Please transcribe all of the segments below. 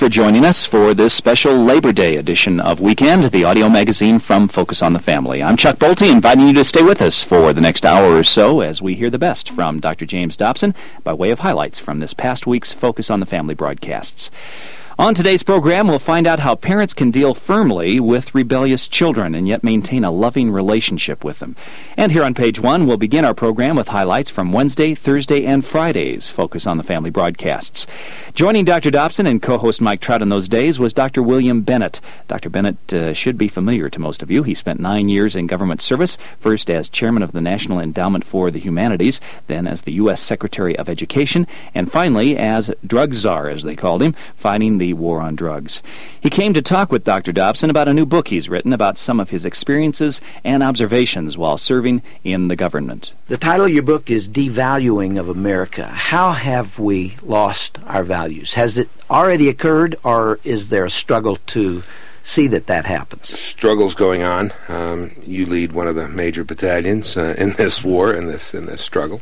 for joining us for this special Labor Day edition of Weekend, the audio magazine from Focus on the Family. I'm Chuck Bolte, inviting you to stay with us for the next hour or so as we hear the best from Dr. James Dobson by way of highlights from this past week's Focus on the Family broadcasts. On today's program, we'll find out how parents can deal firmly with rebellious children and yet maintain a loving relationship with them. And here on page 1, we'll begin our program with highlights from Wednesday, Thursday, and Friday's Focus on the Family broadcasts. Joining Dr. Dobson and co-host Mike Trout in those days was Dr. William Bennett. Dr. Bennett should be familiar to most of you. He spent 9 years in government service, first as chairman of the National Endowment for the Humanities, then as the U.S. Secretary of Education, and finally as drug czar, as they called him, fighting the war on drugs. He came to talk with Dr. Dobson about a new book he's written about some of his experiences and observations while serving in the government. The title of your book is Devaluing of America. How have we lost our values? Has it already occurred, or is there a struggle to see that happens? Struggle's going on. You lead one of the major battalions in this war, in this struggle.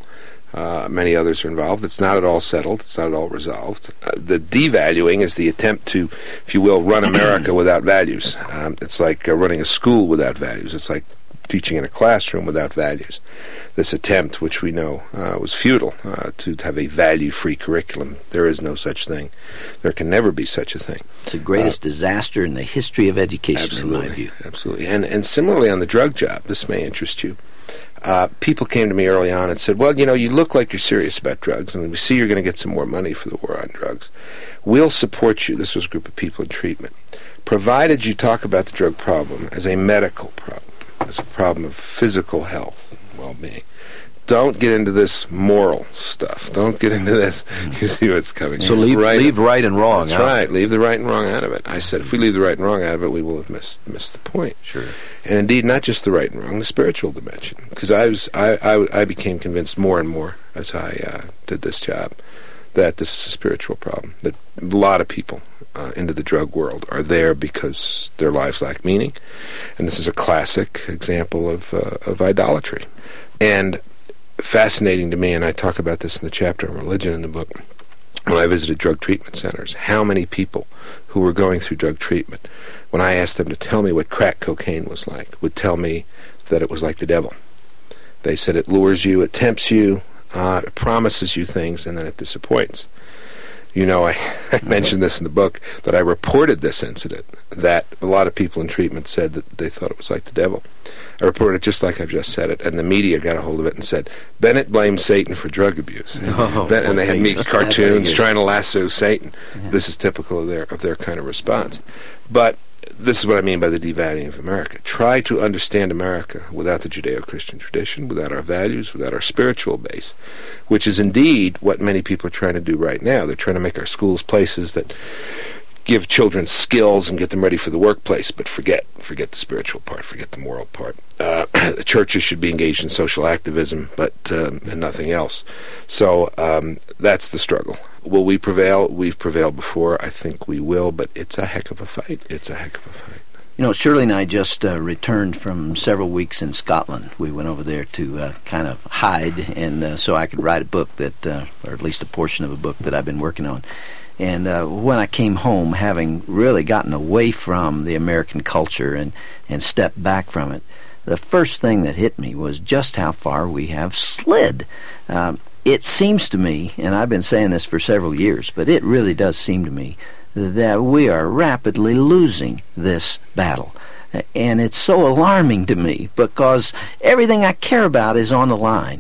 Many others are involved. It's not at all settled. It's not at all resolved. The devaluing is the attempt to, if you will, run America without values. It's like running a school without values. It's like teaching in a classroom without values. This attempt, which we know was futile, to have a value-free curriculum. There is no such thing. There can never be such a thing. It's the greatest disaster in the history of education, absolutely, in my view. Absolutely. And similarly on the drug job, this may interest you. People came to me early on and said, well, you look like you're serious about drugs, and we see you're going to get some more money for the war on drugs. We'll support you. This was a group of people in treatment, provided you talk about the drug problem as a medical problem, as a problem of physical health and well-being. Don't get into this moral stuff. Don't get into this. You see what's coming. So leave right and wrong out. That's right. Leave the right and wrong out of it. I said, if we leave the right and wrong out of it, we will have missed the point. Sure. And indeed, not just the right and wrong, the spiritual dimension. Because I became convinced more and more as I did this job that this is a spiritual problem. That a lot of people into the drug world are there because their lives lack meaning, and this is a classic example of idolatry. And fascinating to me, and I talk about this in the chapter on religion in the book, when I visited drug treatment centers, how many people who were going through drug treatment, when I asked them to tell me what crack cocaine was like, would tell me that it was like the devil. They said it lures you, it tempts you, it promises you things, and then it disappoints. I mentioned this in the book, that I reported this incident, that a lot of people in treatment said that they thought it was like the devil. I reported it just like I've just said it, and the media got a hold of it and said, Bennett blames Satan for drug abuse. And they had me cartoons trying to lasso Satan. Yeah. This is typical of their kind of response. But this is what I mean by the devaluing of America. Try to understand America without the Judeo-Christian tradition, without our values, without our spiritual base, which is indeed what many people are trying to do right now. They're trying to make our schools places that give children skills and get them ready for the workplace, but forget the spiritual part, forget the moral part. The churches should be engaged in social activism, but and nothing else. So that's the struggle. Will we prevail? We've prevailed before. I think we will, but it's a heck of a fight. It's a heck of a fight. Shirley and I just returned from several weeks in Scotland. We went over there to kind of hide, and so I could write a book that, or at least a portion of a book that I've been working on. And when I came home, having really gotten away from the American culture and stepped back from it, the first thing that hit me was just how far we have slid. It seems to me, and I've been saying this for several years, but it really does seem to me that we are rapidly losing this battle. And it's so alarming to me because everything I care about is on the line.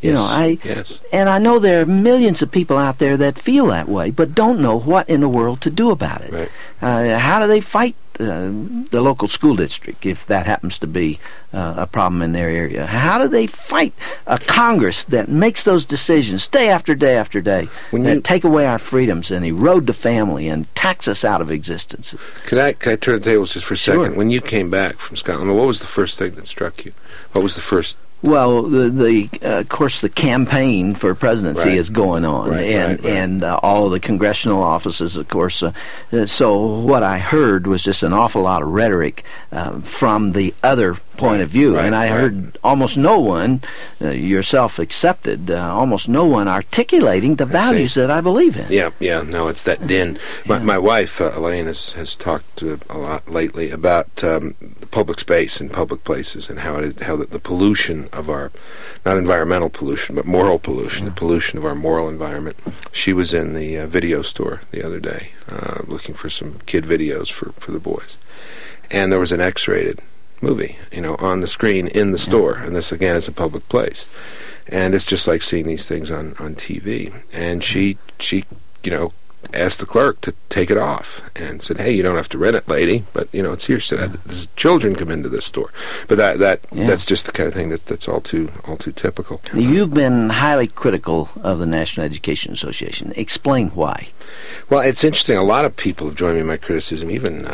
Yes. And I know there are millions of people out there that feel that way, but don't know what in the world to do about it. Right. How do they fight the local school district if that happens to be a problem in their area? How do they fight a Congress that makes those decisions day after day after day, that take away our freedoms and erode the family and tax us out of existence? Can I turn the tables just for a second? Sure. When you came back from Scotland, what was the first thing that struck you? What was the first? Well, of course, the campaign for presidency is going on, and all of the congressional offices, of course. So what I heard was just an awful lot of rhetoric from the other point of view. Right, and I heard almost no one, yourself accepted, almost no one articulating the values that I believe in. Yeah, no, it's that din. My wife, Elaine, has talked a lot lately about public space and public places and how the pollution of our, not environmental pollution, but moral pollution, the pollution of our moral environment. She was in the video store the other day looking for some kid videos for the boys. And there was an X-rated movie, on the screen in the store. And this, again, is a public place. And it's just like seeing these things on TV. And she asked the clerk to take it off and said, "Hey, you don't have to rent it, lady, but it's here." So that children come into this store, but that's just the kind of thing that's all too typical. You've been highly critical of the National Education Association. Explain why. Well, it's interesting. A lot of people have joined me in my criticism.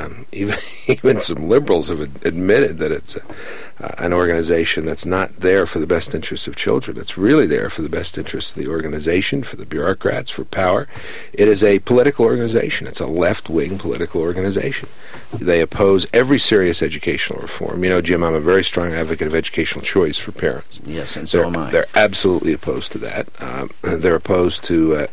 Even some liberals have admitted that it's an organization that's not there for the best interests of children. It's really there for the best interests of the organization, for the bureaucrats, for power. It is a political organization. It's a left-wing political organization. They oppose every serious educational reform. Jim, I'm a very strong advocate of educational choice for parents. Yes, and so am I. They're absolutely opposed to that. They're opposed to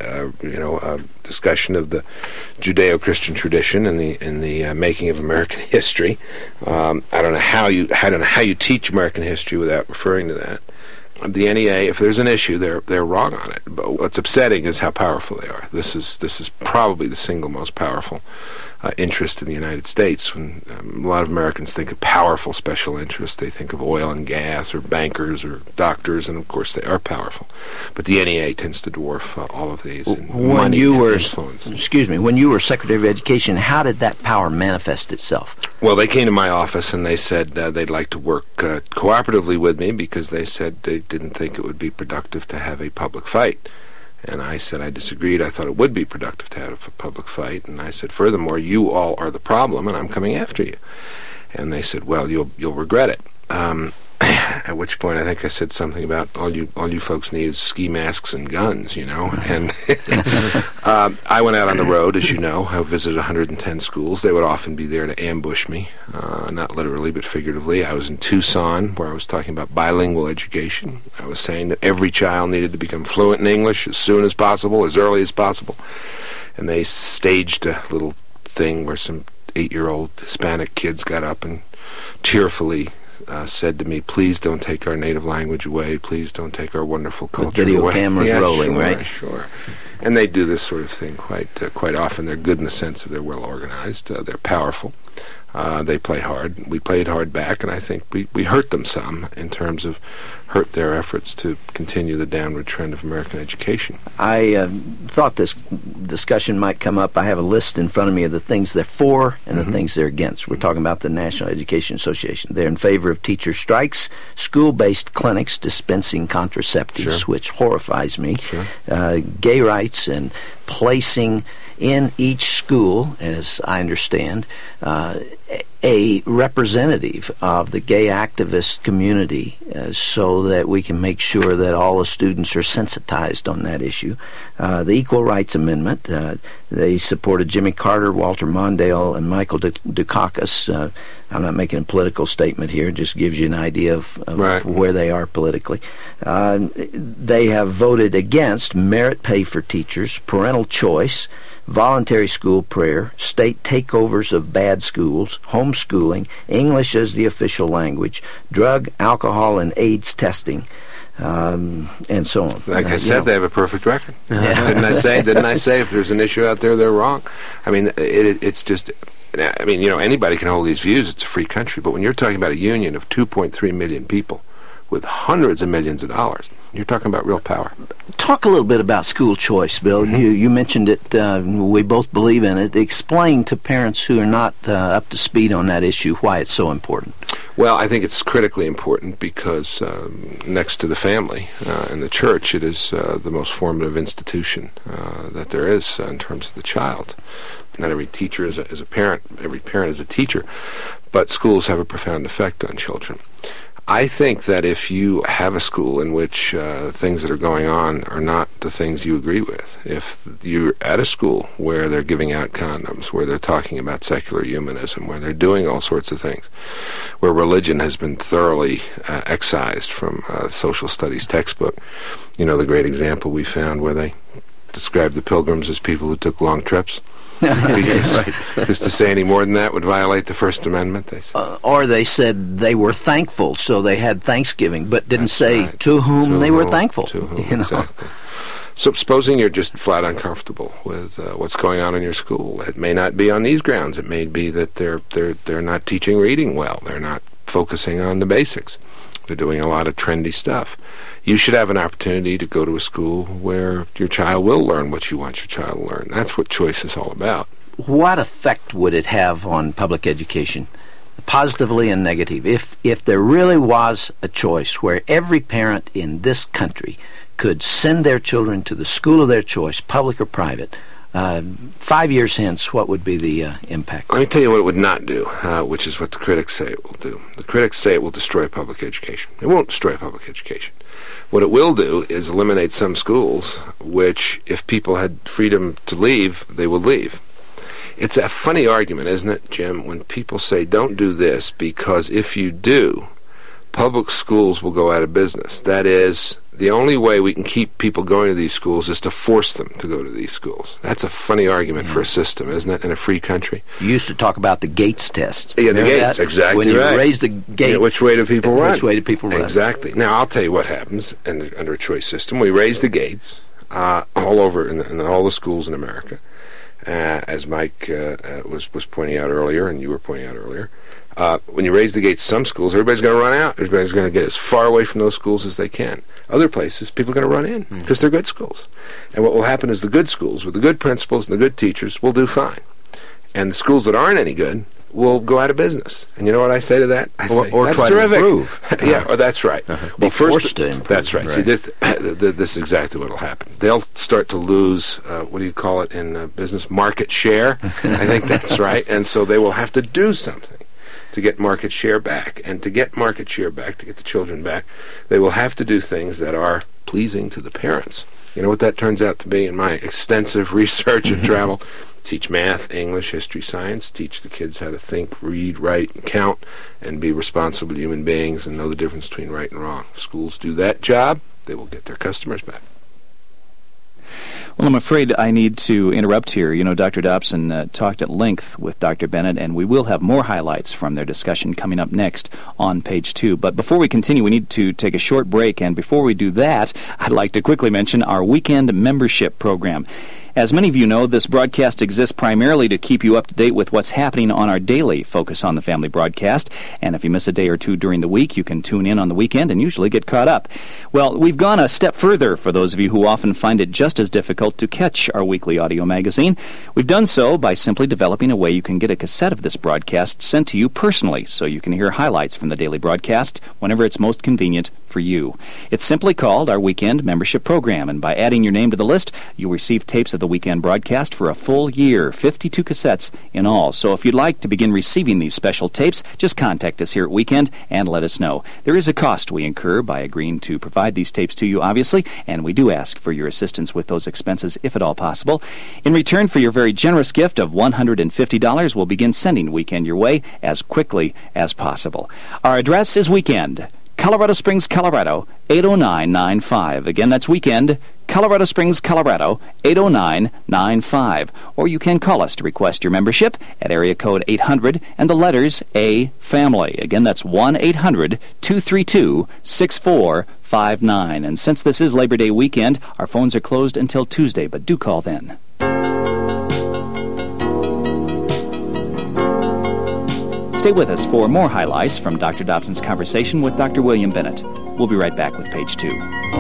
discussion of the Judeo-Christian tradition and the making of American history. I don't know how you teach American history without referring to that. The NEA, if there's an issue, they're wrong on it. But what's upsetting is how powerful they are. This is probably the single most powerful interest in the United States. When a lot of Americans think of powerful special interests, they think of oil and gas or bankers or doctors, and of course they are powerful. But the NEA tends to dwarf all of these. When you were Secretary of Education, how did that power manifest itself? Well, they came to my office and they said they'd like to work cooperatively with me because they said they didn't think it would be productive to have a public fight. And I said I disagreed. I thought it would be productive to have a public fight. And I said, furthermore, you all are the problem, and I'm coming after you. And they said, well, you'll regret it. At which point I think I said something about all you folks need is ski masks and guns, And I went out on the road, as you know. I visited 110 schools. They would often be there to ambush me, not literally but figuratively. I was in Tucson, where I was talking about bilingual education. I was saying that every child needed to become fluent in English as soon as possible, as early as possible. And they staged a little thing where some 8-year-old Hispanic kids got up and tearfully said to me, "Please don't take our native language away. Please don't take our wonderful culture away." Video cameras rolling, sure, right? Sure. And they do this sort of thing quite often. They're good in the sense of they're well organized. They're powerful. They play hard. We played hard back, and I think we hurt them some in terms of hurt their efforts to continue the downward trend of American education. I thought this discussion might come up. I have a list in front of me of the things they're for and the things they're against. We're talking about the National Education Association. They're in favor of teacher strikes, school-based clinics dispensing contraceptives, which horrifies me, gay rights, and placing in each school, as I understand, a representative of the gay activist community so that we can make sure that all the students are sensitized on that issue. The Equal Rights Amendment, they supported Jimmy Carter, Walter Mondale, and Michael Dukakis. I'm not making a political statement here, it just gives you an idea of where they are politically. They have voted against merit pay for teachers, parental choice, voluntary school prayer, state takeovers of bad schools, homeschooling, English as the official language, drug, alcohol, and AIDS testing, and so on. Like I said, they have a perfect record. Didn't I say if there's an issue out there, they're wrong? I mean, it's just... I mean, anybody can hold these views. It's a free country. But when you're talking about a union of 2.3 million people with hundreds of millions of dollars, you're talking about real power. Talk a little bit about school choice, Bill. You mentioned it. We both believe in it. Explain to parents who are not up to speed on that issue why it's so important. Well, I think it's critically important because next to the family and the church, it is the most formative institution that there is in terms of the child. Not every teacher is a parent. Every parent is a teacher. But schools have a profound effect on children. I think that if you have a school in which things that are going on are not the things you agree with, if you're at a school where they're giving out condoms, where they're talking about secular humanism, where they're doing all sorts of things, where religion has been thoroughly excised from social studies textbook, the great example we found where they described the pilgrims as people who took long trips. Just to say any more than that would violate the First Amendment, they said. Or they said they were thankful, so they had Thanksgiving, but didn't say right. to whom they were thankful. To whom, exactly. So supposing you're just flat uncomfortable with what's going on in your school, it may not be on these grounds. It may be that they're not teaching reading well. They're not focusing on the basics. They're doing a lot of trendy stuff. You should have an opportunity to go to a school where your child will learn what you want your child to learn. That's what choice is all about. What effect would it have on public education, positively and negative, if there really was a choice where every parent in this country could send their children to the school of their choice, public or private? 5 years hence, what would be the impact? Let me tell you what it would not do, which is what the critics say it will do. The critics say it will destroy public education. It won't destroy public education. What it will do is eliminate some schools which, if people had freedom to leave, they would leave. It's a funny argument, isn't it, Jim, when people say, don't do this, because if you do, public schools will go out of business. That is, the only way we can keep people going to these schools is to force them to go to these schools. That's a funny argument for a system, isn't it, in a free country? You used to talk about the Gates test. Yeah, the Gates, exactly when you right. raise the Gates, which way do people run? Which way do people run? Exactly. Now, I'll tell you what happens under a choice system. We raise the Gates all over in all the schools in America, as Mike was pointing out earlier, and you were pointing out earlier. When you raise the gates, some schools, everybody's going to run out. Everybody's going to get as far away from those schools as they can. Other places, people are going to run in because they're good schools. And what will happen is the good schools with the good principals and the good teachers will do fine. And the schools that aren't any good will go out of business. And you know what I say to that? I say, or that's try terrific. To improve. Yeah, that's right. Be forced to improve. That's right. See, this is exactly what will happen. They'll start to lose, what do you call it in business, market share. I think that's right. And so they will have to do something to get market share back. And to get market share back, to get the children back, they will have to do things that are pleasing to the parents. You know what that turns out to be in my extensive research and travel? Teach math, English, history, science. Teach the kids how to think, read, write, and count, and be responsible human beings and know the difference between right and wrong. If schools do that job, they will get their customers back. Well, I'm afraid I need to interrupt here. You know, Dr. Dobson talked at length with Dr. Bennett, and we will have more highlights from their discussion coming up next on page 2. But before we continue, we need to take a short break, and before we do that, I'd like to quickly mention our weekend membership program. As many of you know, this broadcast exists primarily to keep you up to date with what's happening on our daily Focus on the Family broadcast. And if you miss a day or two during the week, you can tune in on the weekend and usually get caught up. Well, we've gone a step further for those of you who often find it just as difficult to catch our weekly audio magazine. We've done so by simply developing a way you can get a cassette of this broadcast sent to you personally so you can hear highlights from the daily broadcast whenever it's most convenient for you. It's simply called our Weekend Membership Program, and by adding your name to the list, you'll receive tapes of the weekend broadcast for a full year, 52 cassettes in all. So if you'd like to begin receiving these special tapes, just contact us here at Weekend and let us know. There is a cost we incur by agreeing to provide these tapes to you, obviously, and we do ask for your assistance with those expenses if at all possible. In return for your very generous gift of $150, we'll begin sending Weekend your way as quickly as possible. Our address is Weekend, Colorado Springs, Colorado, 80995. Again, that's Weekend, Colorado Springs, Colorado, 80995. Or you can call us to request your membership at area code 800 and the letters A-FAMILY. Again, that's 1-800-232-6459. And since this is Labor Day weekend, our phones are closed until Tuesday, but do call then. Stay with us for more highlights from Dr. Dobson's conversation with Dr. William Bennett. We'll be right back with page 2.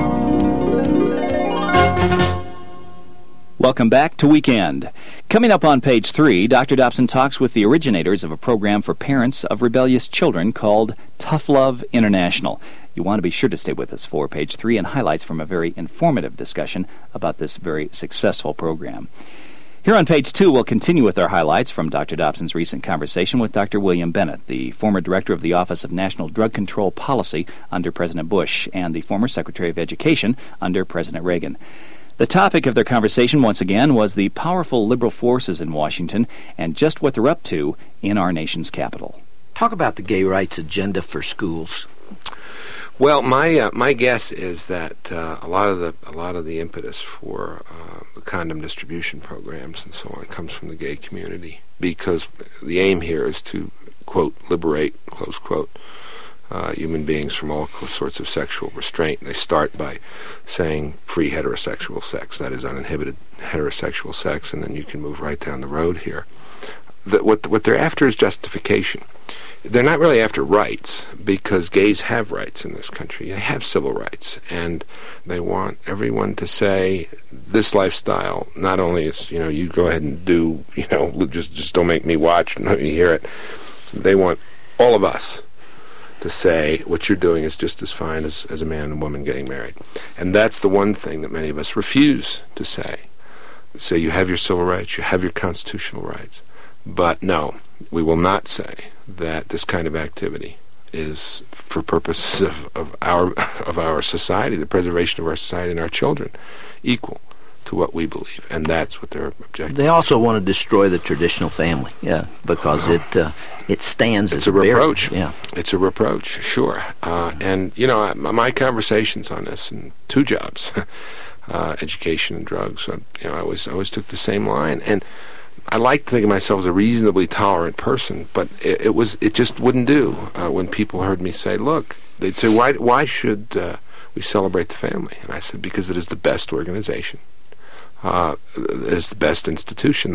Welcome back to Weekend. Coming up on page 3, Dr. Dobson talks with the originators of a program for parents of rebellious children called Tough Love International. You want to be sure to stay with us for page 3 and highlights from a very informative discussion about this very successful program. Here on page 2, we'll continue with our highlights from Dr. Dobson's recent conversation with Dr. William Bennett, the former director of the Office of National Drug Control Policy under President Bush and the former Secretary of Education under President Reagan. The topic of their conversation, once again, was the powerful liberal forces in Washington and just what they're up to in our nation's capital. Talk about the gay rights agenda for schools. Well, my guess is that a lot of the impetus for the condom distribution programs and so on comes from the gay community, because the aim here is to, quote, liberate, close quote, human beings from all sorts of sexual restraint. They start by saying free heterosexual sex, that is uninhibited heterosexual sex, and then you can move right down the road here. What they're after is justification. They're not really after rights, because gays have rights in this country. They have civil rights, and they want everyone to say, this lifestyle not only is, you go ahead and do, just don't make me watch, don't let me hear it. They want all of us to say what you're doing is just as fine as a man and a woman getting married. And that's the one thing that many of us refuse to say. Say you have your civil rights, you have your constitutional rights. But no, we will not say that this kind of activity is for purposes of our society, the preservation of our society and our children, equal to what we believe, and that's what their objective. They also want to destroy the traditional family, because it stands as a reproach. Yeah, it's a reproach, sure. And my conversations on this, and 2 jobs, education and drugs. I always took the same line, and I like to think of myself as a reasonably tolerant person, but it just wouldn't do when people heard me say, look, they'd say, why should we celebrate the family? And I said, because it is the best organization. It is the best institution,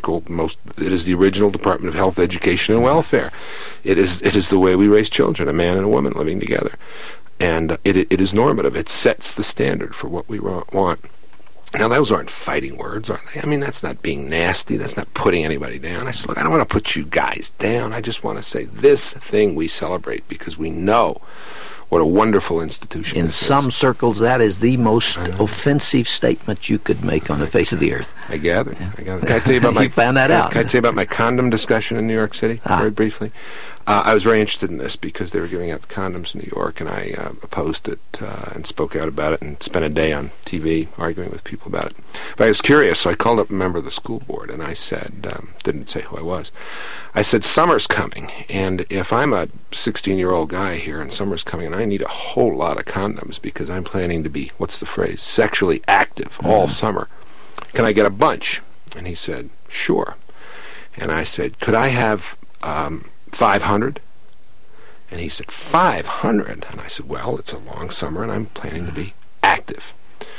it is the original Department of Health, Education, and Welfare. It is the way we raise children, a man and a woman living together. And it is normative. It sets the standard for what we want. Now, those aren't fighting words, are they? I mean, that's not being nasty. That's not putting anybody down. I said, look, I don't want to put you guys down. I just want to say this thing we celebrate because we know what a wonderful institution in this some is. circles, that is the most offensive statement you could make on the face of the earth. I gather. Can I tell you about you found that out. Can I tell you about my condom discussion in New York City, very briefly? I was very interested in this because they were giving out the condoms in New York, and I opposed it and spoke out about it and spent a day on TV arguing with people about it. But I was curious, so I called up a member of the school board, and I said, didn't say who I was, I said, summer's coming, and if I'm a 16-year-old guy here and summer's coming and I need a whole lot of condoms because I'm planning to be, what's the phrase, sexually active all summer, can I get a bunch? And he said, sure. And I said, could I have 500? And he said, 500? And I said, well, it's a long summer and I'm planning to be active.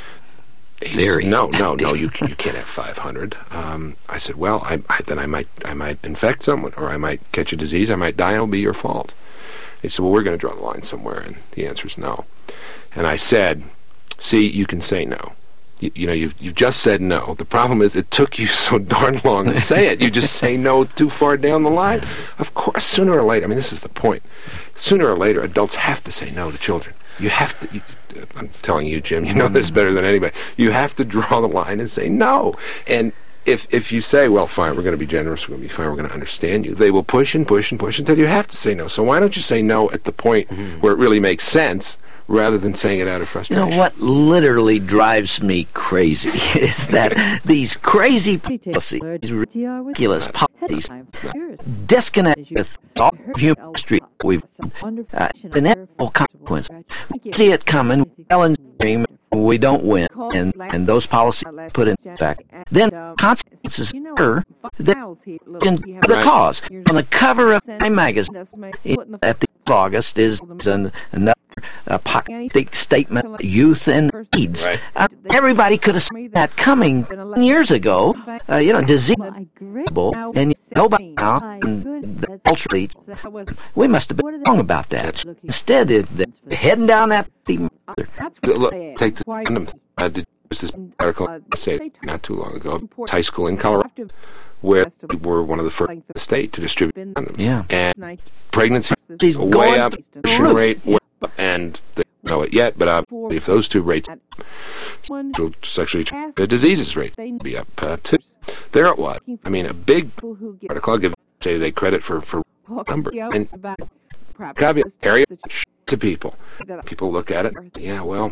He said, no, you can't have 500. I said, well, then I might infect someone, or I might catch a disease, I might die, it'll be your fault. He said, well, we're going to draw the line somewhere, and the answer is no. And I said, see, you can say no. You've just said no. The problem is it took you so darn long to say it. You just say no too far down the line. Of course, sooner or later, I mean, this is the point. Sooner or later, adults have to say no to children. You have to. I'm telling you, Jim, you know this better than anybody. You have to draw the line and say no. And if you say, well, fine, we're going to be generous, we're going to be fine, we're going to understand you, they will push and push and push until you have to say no. So why don't you say no at the point where it really makes sense, rather than saying it out of frustration? You know, what literally drives me crazy is that these crazy policies, these ridiculous policies, disconnect with all of human history. We've inevitable consequences. We see it coming, we yell and scream, we don't win, and those policies put in effect. Then consequences occur that can the cause. On the cover of Time magazine at the end of August is another apocalyptic statement, youth and needs. Right. Everybody could have seen that coming years ago. Disease, and nobody now, and the culture leads. We must have been wrong about that. Instead, they're heading down that theme. Look, take the condom. There's this article I say not too long ago, high school in Colorado, where we were one of the first in the state to distribute condoms. Yeah. And pregnancy way up, abortion rate way up, and they don't know it yet, but if those two rates, sexually transmitted diseases rate would be up too. There it was. I mean, a big article. I'll give say they credit for number and caveat area to people. People look at it. Yeah, well,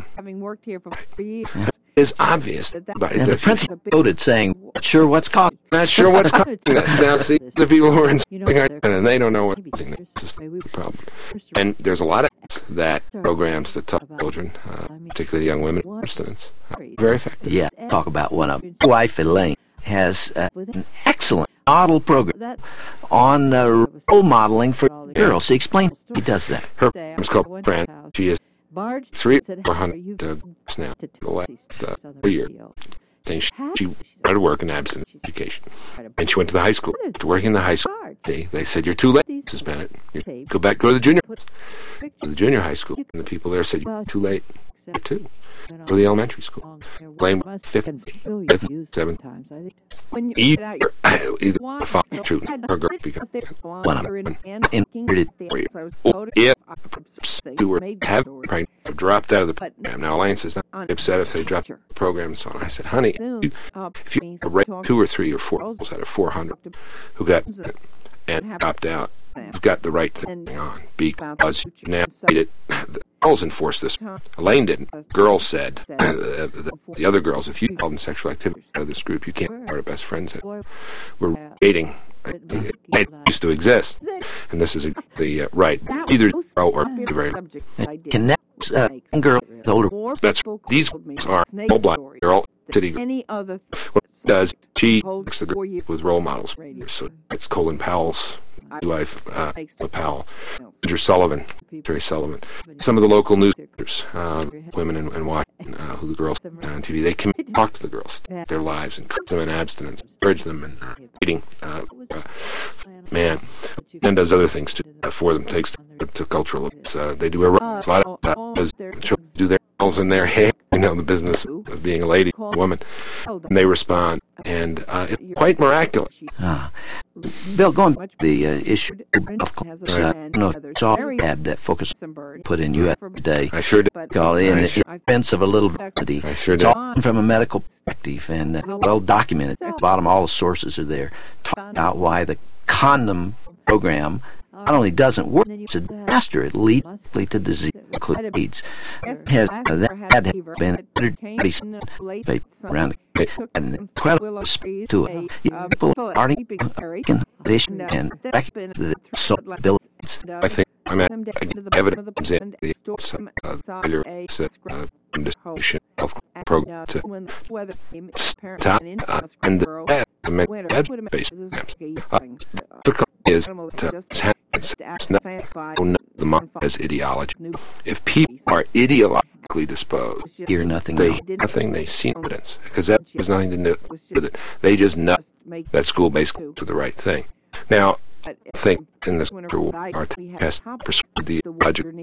it's obvious. And the principal quoted saying, "Sure, what's causing? Not sure what's causing this." Now, see, the people who are insulting and they don't know what's causing this. This is the problem. And there's a lot of that programs that tell children, particularly young women, abstinence, are very effective. Yeah, talk about one of them. My wife, Elaine, has an excellent model program on role modeling for girls. She explains he does that. Her program is called Fran. She is 300 now the last 4 years. And she started work in abstinence education. And she went to the high school. After working in the high school, they said, "You're too late, Mrs. Bennett. Go to the junior high school." And the people there said, "You're too late, too." To the elementary school. Blame 5th, 7th. Either father, true, or girl, because one of them inherited. If who were have dropped out of the program. Now, Elaine says, "I'm upset if they dropped the program and so on." I said, "Honey, if you rate 2 or 3 or 4 out of 400 who got and dropped out, you've got the right thing on because you now need it." The girls enforced this. Elaine didn't. Girls said, the other girls, if you called in sexual activity out of this group, you can't be part of best friends. We're dating. It used to exist. And this is the right. Either zero or very low. Connects girl with older. That's these are all black. They're all city. What it does, she makes the girl with role models. So it's Colin Powell's wife, Powell, Andrew Sullivan, Terry Sullivan, some of the local newsmakers, women in Washington, who the girls on TV, they can talk to the girls, their lives, encourage them in abstinence, encourage them in eating. Man, and does other things too for them. Takes them to cultural. They do a lot of children do their nails in their hair. The business of being a lady, a woman, and they respond, and it's quite miraculous. Bill, going back to the issue of health class, I don't know if you saw an ad that Focus put in U.S. Today. I sure did. Called in the defense of a little vanity. I sure it's did. all from a medical perspective and well documented. At the bottom, all the sources are there. Talking about why the condom program not only doesn't work, it's a disaster. It leads to disease, including AIDS. Has that been around an incredible to it. People are starting condition and the abilities. I think evidence in the distribution health program to stop and the med-based programs. The is to it's not the mind as ideology. If people are ideologically disposed, hear nothing. They see evidence because that has nothing to do with it. They just know that school-based to the right thing. Now, I think in this our test persuade the ideological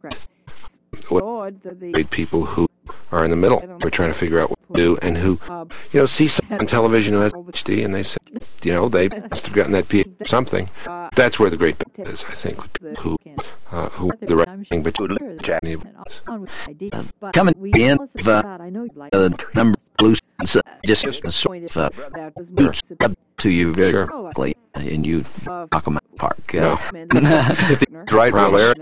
people who are in the middle. We're trying to figure out what to do, and who, see something on television who has PhD, and they say, they must have gotten that PhD or something. That's where the great bet is, I think, who the right thing, but coming to the end of the number of loose just sort of to you very quickly, and you talk about Park. Right, Robert.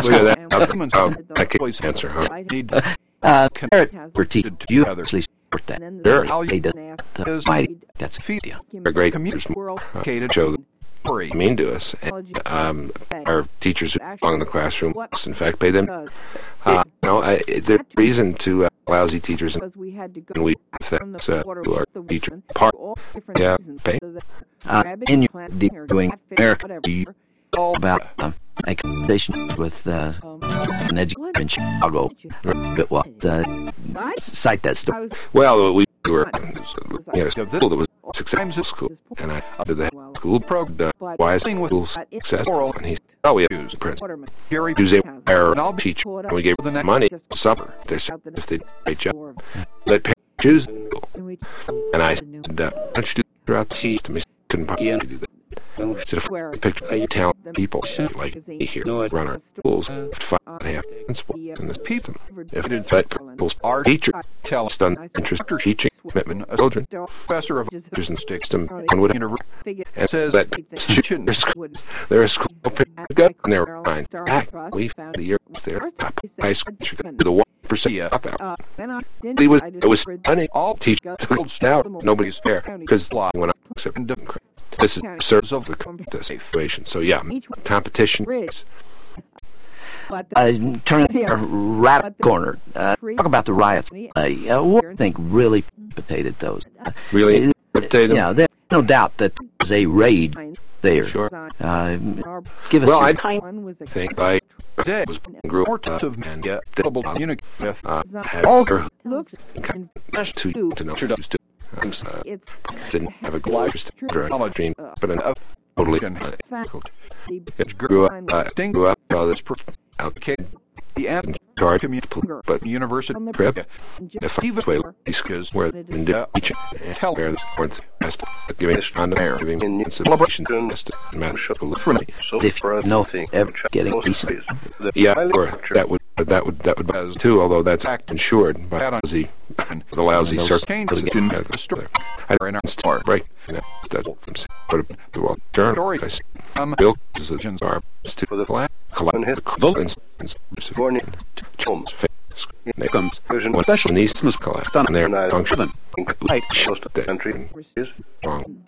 I can't answer, huh? Critique. You actually support that. Sure. That's a feed. They're great. Show mean to us. And, our teachers who belong in the classroom, in fact, pay them. There's reason to lousy teachers, and we that's to our teacher part. Yeah, pay. In your doing America, you all about a conversation with an educator in Chicago. But cite that story. Well, we were a school that was a successful school, and I did the school program. Why is school successful? And he said, we have principal. Use a teacher, and we gave them money to supper. They said if they did a great job, let parents choose the school. And I said, why don't you do that throughout the system? He couldn't possibly do that. Instead of picture talented people like me here run our schools, 5.5 principals in the people. If that principals are teachers tell us done interest teaching commitment of children, professor of teachers and system and would interview and says that there is school got on their minds. We found the years there high school should go to the 1% dropout. It was funny. All teachers now nobody's there because when I accept this is serves of the situation. So yeah, competition. Turn a rabbit corner. Talk about the riots. What do you think really precipitated those? Really precipitated? Yeah, there's no doubt that there's a raid there. Sure. Give us. Well, I think I was grew up of men get double communicate with all to know didn't have a glorious dream, but an totally it grew up this out the end card but university trip if even way these kids where in teaching tell where the words best giving on the air giving in celebration best matter if you know ever getting decent or that would too, although that's insured by the lousy circuit I don't start break that from well journal Bill decisions are to the black collect the comes when special needs must collect on their function like the country wrong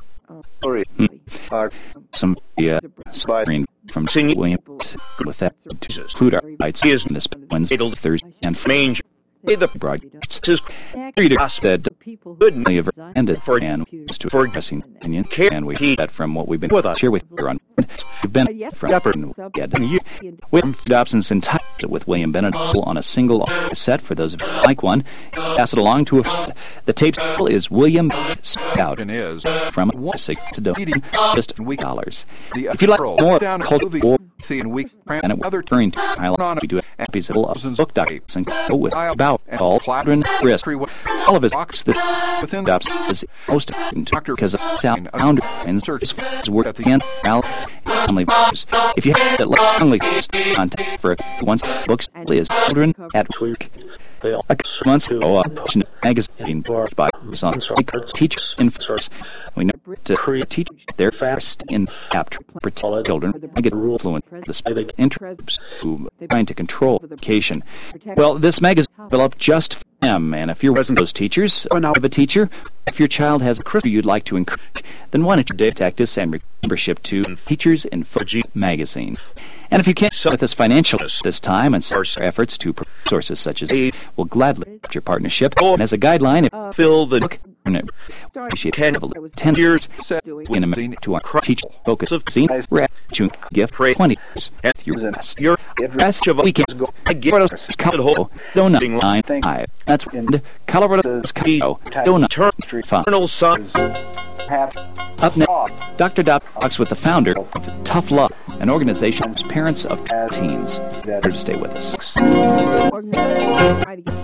some screen from Williams with that to include our ideas in this Wednesday, Thursday, and Friday. The broadcast is treated us that goodly have ended for and to progressing opinion, and we hear that from what we've been with us here with your on. We've been from Upper and William Dobson's entire with William Bennett on a single cassette for those of you who like one. Pass it along to a friend. The tape is William Scout from to donate just $8. If you'd like more cultural and other during we do copies of book documents and go with about all children risk all of his books that within Dobson is most important because of sound founder and search his work at the end family members. If you have that lonely contact for once books is children at work. A couple months ago, a magazine by teachers in first. We know to teach their fast in apt protect children get fluent the specific interests who trying to control education. Well, this magazine developed just for them, and if you're one of those teachers or not a teacher, if your child has a career you'd like to encourage, then why don't you contact us and membership to Teachers in Focus magazine. And if you can't support us financially this time and our efforts to sources such as we'll gladly accept your partnership. And as a guideline, if fill the book, appreciate 10 years in a to our teach focus of scene to gift 20 years. If your rest of weekend Colorado's Colorado donut 9.5. That's Colorado's Colorado donut Eternal Sun. Up next, Dr. Dopp talks with the founder of Tough Love, an organization for parents of teens. Better to stay with us.